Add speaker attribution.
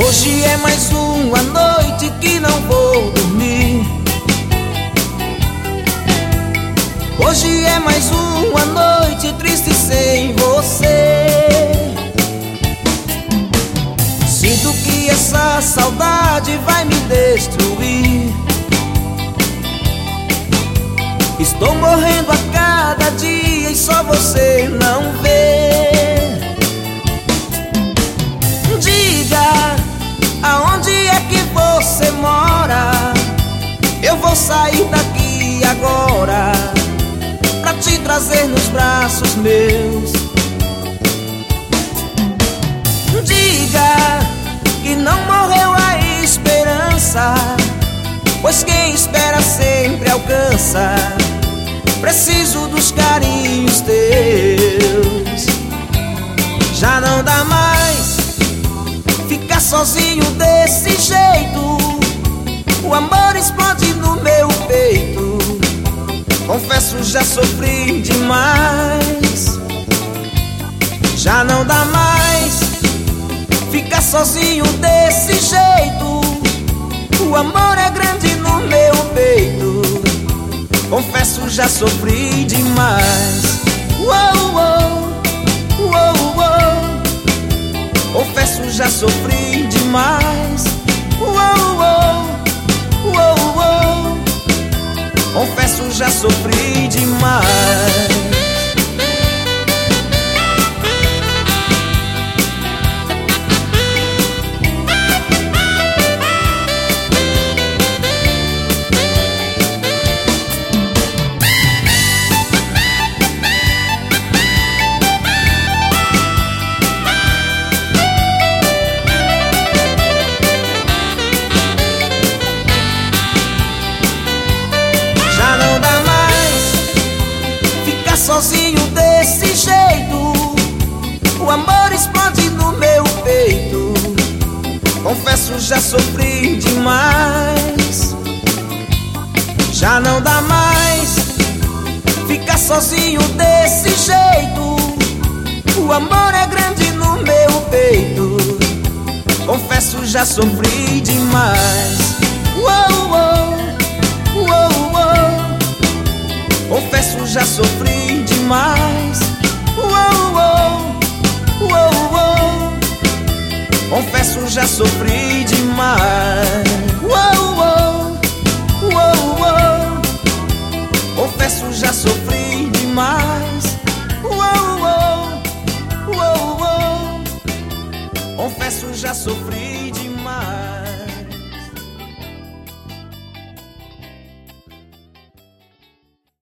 Speaker 1: Hoje é mais uma noite que não vou dormir. Hoje é mais uma noite triste sem você. Sinto que essa saudade vai me destruir. Estou morrendo a cada dia e só você não vê. Diga, aonde é que você mora? Eu vou sair daqui agora pra te trazer nos braços meus. Diga que não morreu a esperança, pois quem espera sempre alcança. Preciso dos carinhos teus. Já não dá mais ficar sozinho desse jeito. O amor explode no meu peito. Confesso, já sofri demais. Já não dá mais ficar sozinho desse jeito. O amor é grande no meu peito. Confesso, já sofri demais. Uou, uou, uou, uou. Confesso, já sofri demais. Uou, uou, uou, uou. Confesso, já sofri demais. Sozinho desse jeito, o amor explode no meu peito. Confesso, já sofri demais. Já não dá mais ficar sozinho desse jeito. O amor é grande no meu peito. Confesso, já sofri demais. Uou, uou, uou, uou. Confesso, já sofri demais. Uou, uou, uou, uou. Confesso, já sofri demais. Uou, uou, uou, uou. Confesso, já sofri demais. Uou, uou, uou, uou. Confesso, já sofri